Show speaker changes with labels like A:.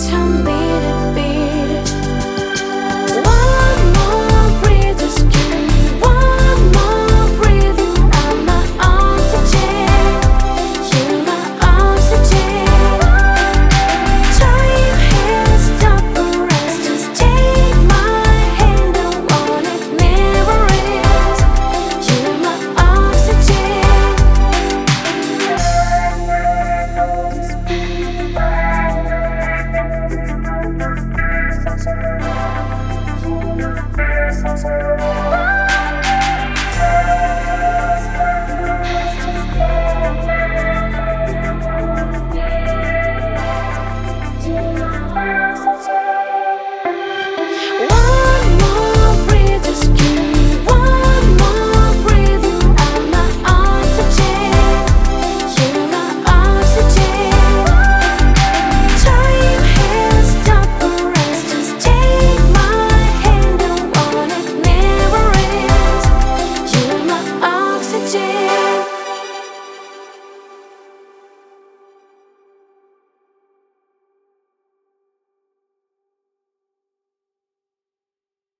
A: time beat it, beat. One more breath, just give me one more breath. I'm my oxygen, you're my oxygen. Time has stopped for us, just take my hand, I want it never ends. You're my oxygen. Thank you.